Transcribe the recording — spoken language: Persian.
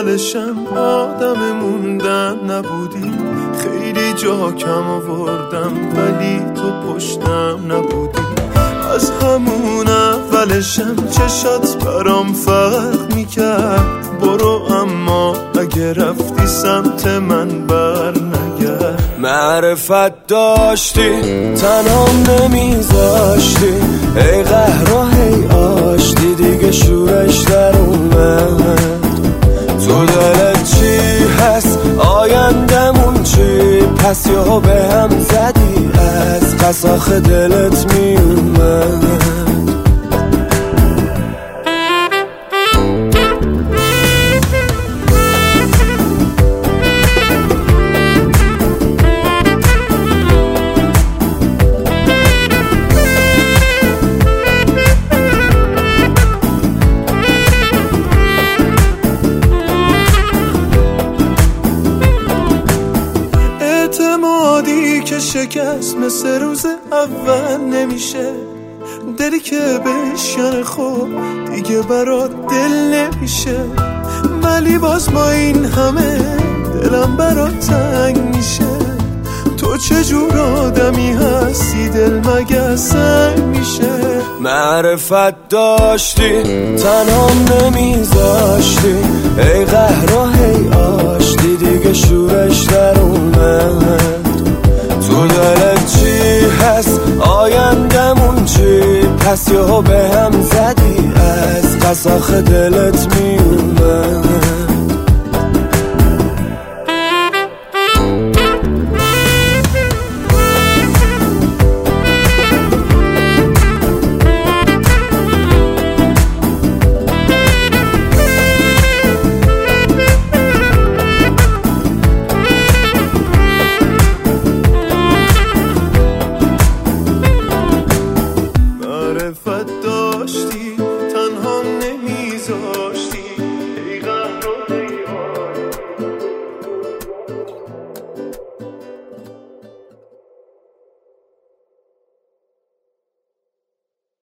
اولشم آدم موندن نبودی، خیلی جا کم آوردم ولی تو پشتم نبودی. از همون اولشم چشات برام فرق میکرد، برو اما اگه رفتی سمت من بر نگرد. معرفت داشتی تنام نمیذاشتی، ای قهر و هی آشتی دیگه شورش در اومد. تو دلت چی هست آیندمون چی، پس یهو به هم زدی از قص آخه دلت میومد. اعتمادی که شکست مثل روز اول نمیشه، دلی که بشکنه خب دیگه برات دل نمیشه. ولی باز با این همه دلم برات تنگ میشه. تو چجور آدمی هستی دل مگه سنگ میشه. معرفت داشتی تنام نمیذاشتی، ای قهر و هی آشتی دیگه شورش در اومد. تو دلت چی هست آیندمون چی، پس یهو به هم زدی از قص آخه دلت